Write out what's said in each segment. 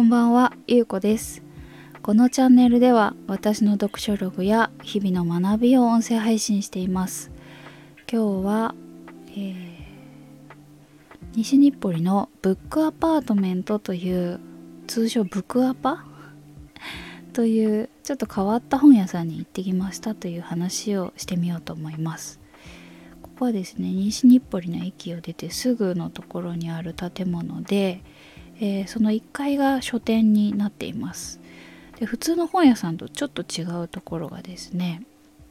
ばんは、ゆうこです。このチャンネルでは私の読書ログや日々の学びを音声配信しています。今日は、西日暮里のブックアパートメントという、通称ブクアパというちょっと変わった本屋さんに行ってきましたという話をしてみようと思います。ここはですね、西日暮里の駅を出てすぐのところにある建物で、その1階が書店になっています。で、普通の本屋さんとちょっと違うところがですね、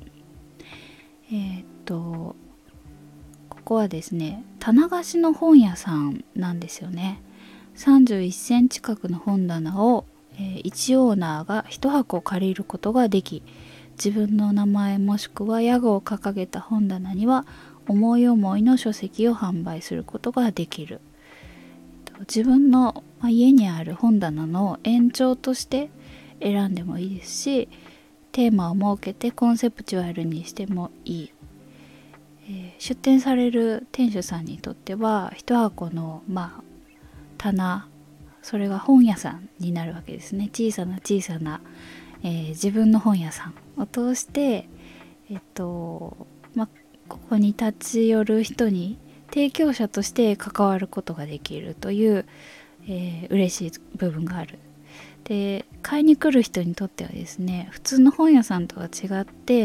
ここはですね、棚貸しの本屋さんなんですよね。31センチ角の本棚を、1オーナーが1箱借りることができ、自分の名前もしくは屋号を掲げた本棚には思い思いの書籍を販売することができる。自分の家にある本棚の延長として選んでもいいですし、テーマを設けてコンセプチュアルにしてもいい。出店される店主さんにとっては一箱の棚、それが本屋さんになるわけですね。小さな、自分の本屋さんを通して、ここに立ち寄る人に提供者として関わることができるという、嬉しい部分がある。で、買いに来る人にとってはですね、普通の本屋さんとは違って、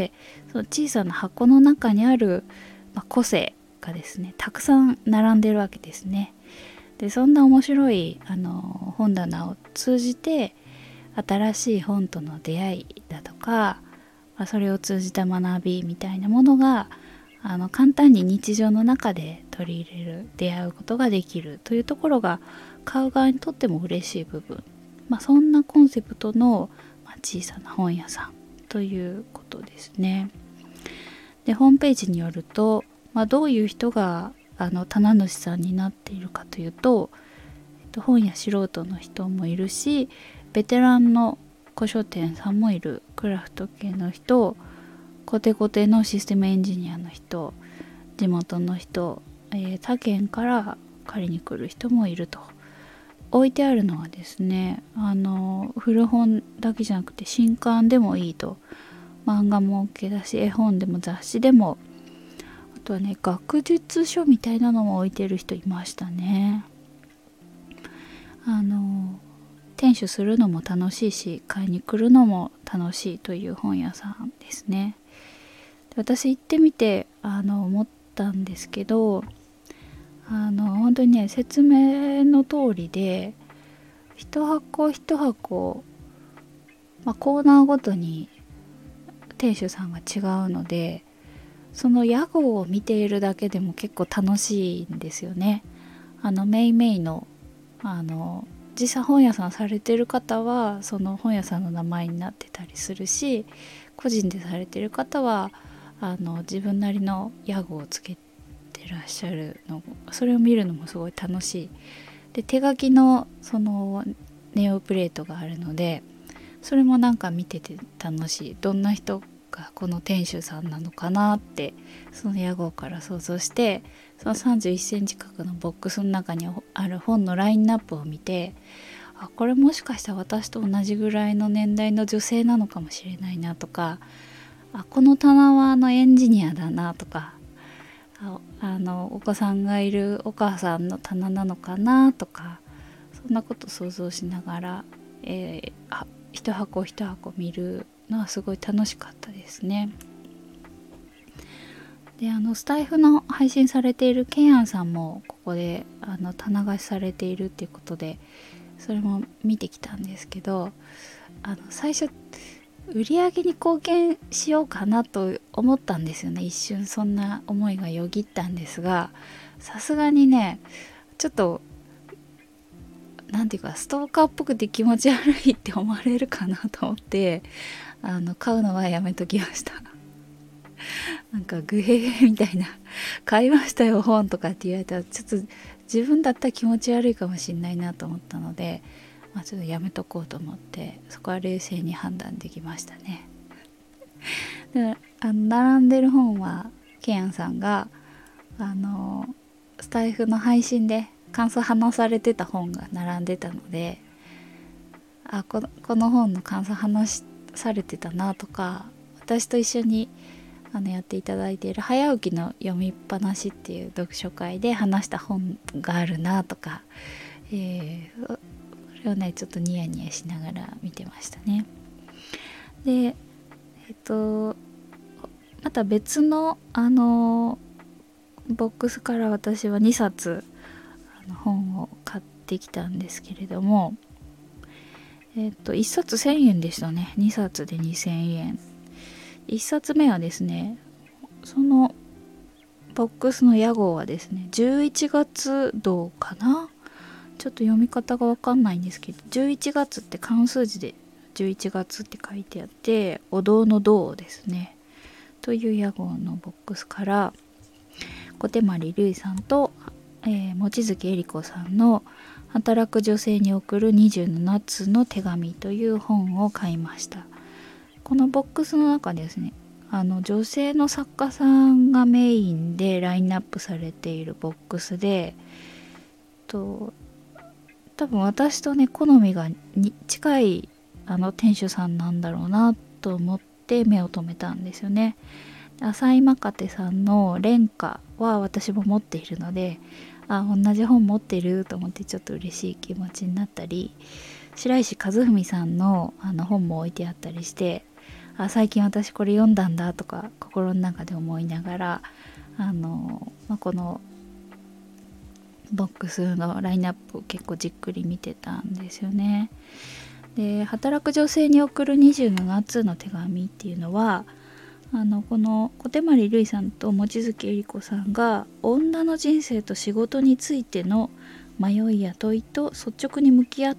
その小さな箱の中にある、個性がですね、たくさん並んでるわけですね。で、そんな面白い本棚を通じて新しい本との出会いだとか、それを通じた学びみたいなものが簡単に日常の中で取り入れる、出会うことができるというところが買う側にとっても嬉しい部分、そんなコンセプトの、小さな本屋さんということですね。で、ホームページによると、どういう人が棚主さんになっているかというと、本屋素人の人もいるし、ベテランの古書店さんもいる、クラフト系の人、コテコテのシステムエンジニアの人、地元の人、他県から借りに来る人もいると。置いてあるのはですね、古本だけじゃなくて新刊でもいいと。漫画も OK だし、絵本でも雑誌でも、あとはね、学術書みたいなのも置いてる人いましたね。店主するのも楽しいし、買いに来るのも楽しいという本屋さんですね。私行ってみて思ったんですけど、本当にね、説明の通りで一箱一箱、コーナーごとに店主さんが違うので、その屋号を見ているだけでも結構楽しいんですよね。メイメイの実際本屋さんされてる方はその本屋さんの名前になってたりするし、個人でされてる方は自分なりの屋号をつけてらっしゃるの、それを見るのもすごい楽しい。で、手書きのそのネオプレートがあるので、それもなんか見てて楽しい。どんな人がこの店主さんなのかなって、その屋号から想像して、その31センチ角のボックスの中にある本のラインナップを見て、これもしかしたら私と同じぐらいの年代の女性なのかもしれないなとか、この棚はエンジニアだなとか、お子さんがいるお母さんの棚なのかなとか、そんなこと想像しながら、一箱一箱見るのはすごい楽しかったですね。で、スタイフの配信されているケンアンさんもここで棚貸しされているっていうことで、それも見てきたんですけど、最初売り上げに貢献しようかなと思ったんですよね。一瞬そんな思いがよぎったんですが、さすがにね、ちょっとなんていうかストーカーっぽくて気持ち悪いって思われるかなと思って、買うのはやめときました。なんかグヘヘみたいな、買いましたよ本とかって言われたらちょっと自分だったら気持ち悪いかもしれないなと思ったので、ちょっとやめとこうと思って、そこは冷静に判断できましたね。で、並んでる本はケンさんがスタイフの配信で感想話されてた本が並んでたので、 この本の感想話されてたなとか、私と一緒にやっていただいている早起きの読みっぱなしっていう読書会で話した本があるなとか、それをねちょっとニヤニヤしながら見てましたね。でまた別のボックスから私は2冊本を買ってきたんですけれども、1冊1000円でしたね。2冊で2000円。1冊目はですね、そのボックスの屋号はですね、11月号かな、ちょっと読み方がわかんないんですけど、11月って漢数字で11月って書いてあって、お堂の堂ですねという屋号のボックスから、小手鞠瑠衣さんと、望月恵理子さんの働く女性に送る27通の手紙という本を買いました。このボックスの中ですね、女性の作家さんがメインでラインナップされているボックスで、多分私とね好みが近い店主さんなんだろうなと思って目を留めたんですよね。浅井まかてさんの廉歌は私も持っているので、同じ本持ってると思ってちょっと嬉しい気持ちになったり、白石和文さんの本も置いてあったりして、最近私これ読んだんだとか心の中で思いながらこのボックスのラインナップを結構じっくり見てたんですよね。で、働く女性に送る27通の手紙っていうのは、この小手鞠瑠衣さんと望月恵理子さんが女の人生と仕事についての迷いや問いと率直に向き合った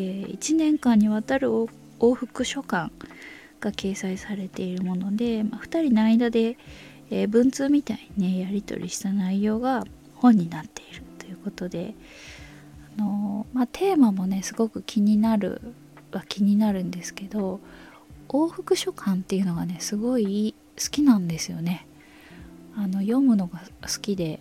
、1年間にわたる往復書簡が掲載されているもので、2人の間で、文通みたいにねやり取りした内容が本になっているということで、テーマもねすごく気になるんですけど、往復書簡っていうのがねすごい好きなんですよね。読むのが好きで、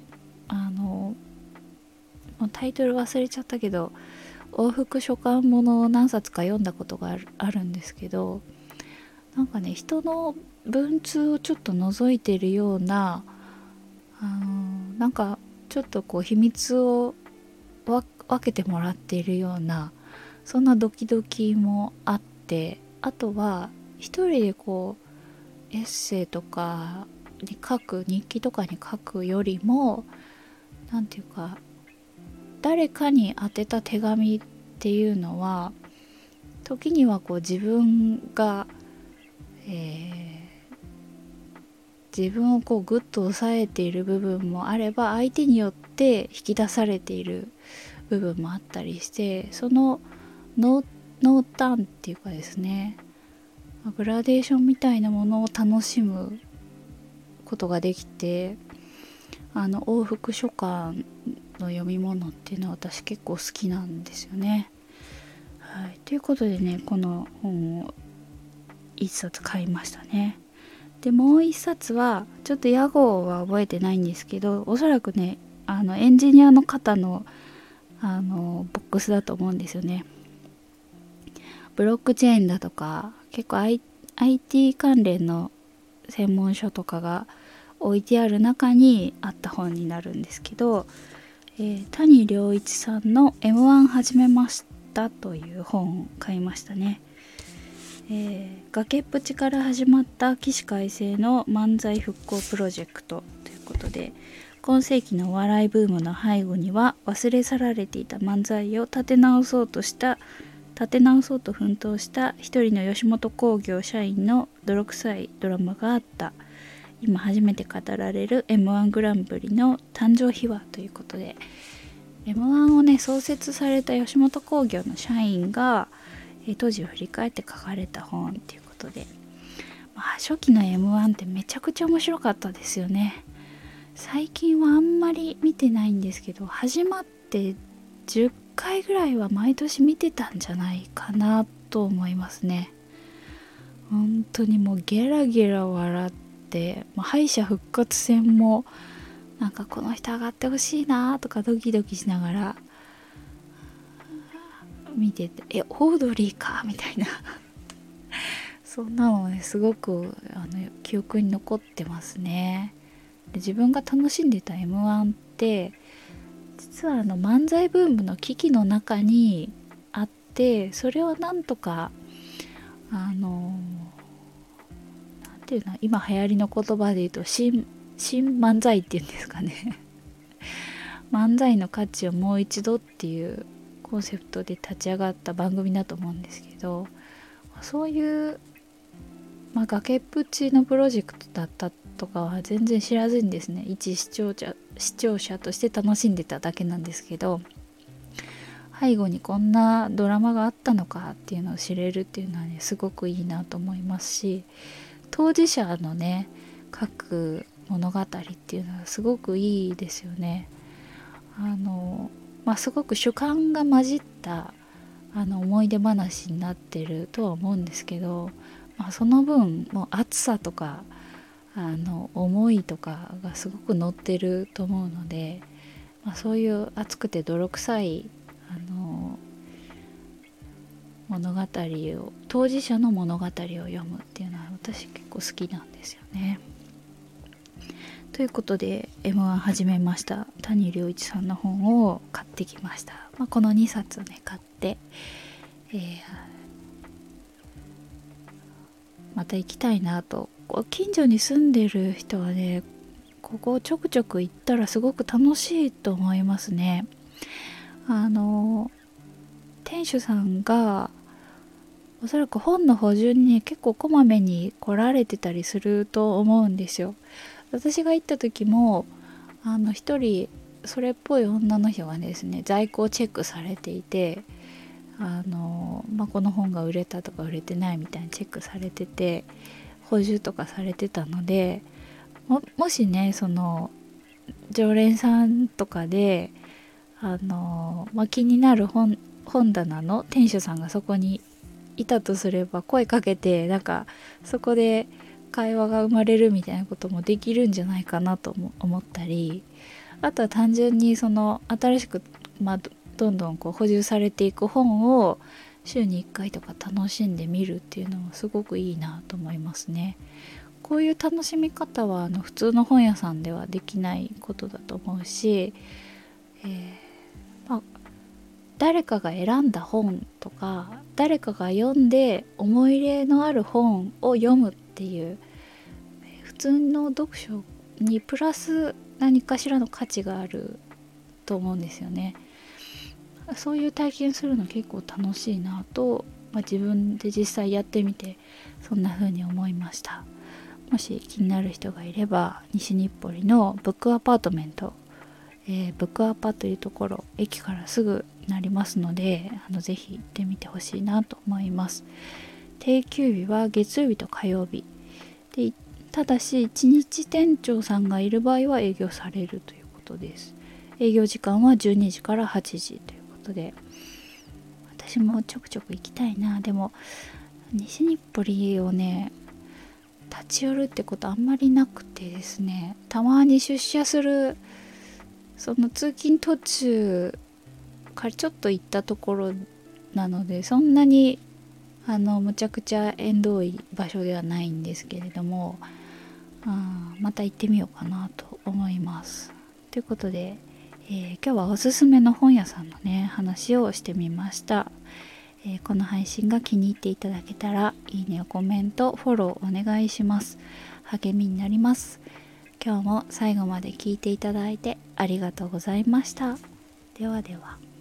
タイトル忘れちゃったけど往復書簡ものを何冊か読んだことがあるんですけど、なんかね人の文通をちょっと覗いてるような、なんかちょっとこう秘密を分けてもらっているような、そんなドキドキもあって、あとは一人でこうエッセイとかに書く、日記とかに書くよりも、なんていうか誰かに宛てた手紙っていうのは時にはこう自分が、自分をこうグッと抑えている部分もあれば、相手によって引き出されている部分もあったりして、その濃淡っていうかですね、グラデーションみたいなものを楽しむことができて、往復書簡の読み物っていうのは私結構好きなんですよね。はい、ということでね、この本を一冊買いましたね。で、もう一冊はちょっと屋号は覚えてないんですけど、おそらくねエンジニアの方のボックスだと思うんですよね。ブロックチェーンだとか結構、IT 関連の専門書とかが置いてある中にあった本になるんですけど、谷良一さんの M1 始めましたという本を買いましたね。崖っぷちから始まった起死回生の漫才復興プロジェクトということで、今世紀のお笑いブームの背後には忘れ去られていた漫才を立て直そうと奮闘した一人の吉本興業社員の泥臭いドラマがあった。今初めて語られる M1 グランプリの誕生秘話ということで、 M1 をね創設された吉本興業の社員が当時を振り返って書かれた本ということで、初期の M1 ってめちゃくちゃ面白かったですよね。最近はあんまり見てないんですけど、始まって10回ぐらいは毎年見てたんじゃないかなと思いますね。本当にもうゲラゲラ笑って、敗者復活戦もなんかこの人上がってほしいなとかドキドキしながら見ててオードリーかみたいなそんなのねすごく記憶に残ってますね。で自分が楽しんでた M1 って実は漫才ブームの危機の中にあって、それをなんとかなんていうの、今流行りの言葉で言うと新漫才っていうんですかね漫才の価値をもう一度っていうコンセプトで立ち上がった番組だと思うんですけど、そういう、崖っぷちのプロジェクトだったとかは全然知らずにですね、一視聴者として楽しんでただけなんですけど、背後にこんなドラマがあったのかっていうのを知れるっていうのはねすごくいいなと思いますし、当事者のね書く物語っていうのはすごくいいですよね。すごく主観が混じった思い出話になってるとは思うんですけど、その分もう熱さとか思いとかがすごく乗ってると思うので、そういう熱くて泥臭い物語を、当事者の物語を読むっていうのは私結構好きなんですよね。ということで M1 始めました谷良一さんの本を買ってきました。この2冊をね買って、また行きたいなと。近所に住んでる人はねここちょくちょく行ったらすごく楽しいと思いますね。店主さんがおそらく本の補充にね結構こまめに来られてたりすると思うんですよ。私が行った時も一人それっぽい女の人がですね在庫をチェックされていて、この本が売れたとか売れてないみたいにチェックされてて補充とかされてたので、もしねその常連さんとかで気になる本棚の店主さんがそこにいたとすれば声かけてそこで会話が生まれるみたいなこともできるんじゃないかなと思ったり、あとは単純にその新しく、どんどん補充されていく本を週に1回とか楽しんでみるっていうのもすごくいいなと思いますね。こういう楽しみ方は普通の本屋さんではできないことだと思うし、誰かが選んだ本とか誰かが読んで思い入れのある本を読むっていう普通の読書にプラス何かしらの価値があると思うんですよね。そういう体験するの結構楽しいなと、自分で実際やってみてそんな風に思いました。もし気になる人がいれば西日暮里のブックアパートメント、ブックアパというところ駅からすぐなりますのでぜひ行ってみてほしいなと思います。定休日は月曜日と火曜日で、ただし1日店長さんがいる場合は営業されるということです。営業時間は12時から8時ということで、私もちょくちょく行きたいな。でも西日暮里をね立ち寄るってことあんまりなくてですね、たまに出社するその通勤途中からちょっと行ったところなので、そんなにむちゃくちゃ縁遠い場所ではないんですけれども、また行ってみようかなと思います。ということで、今日はおすすめの本屋さんのね話をしてみました。この配信が気に入っていただけたらいいね、コメント、フォローお願いします。励みになります。今日も最後まで聞いていただいてありがとうございました。ではでは。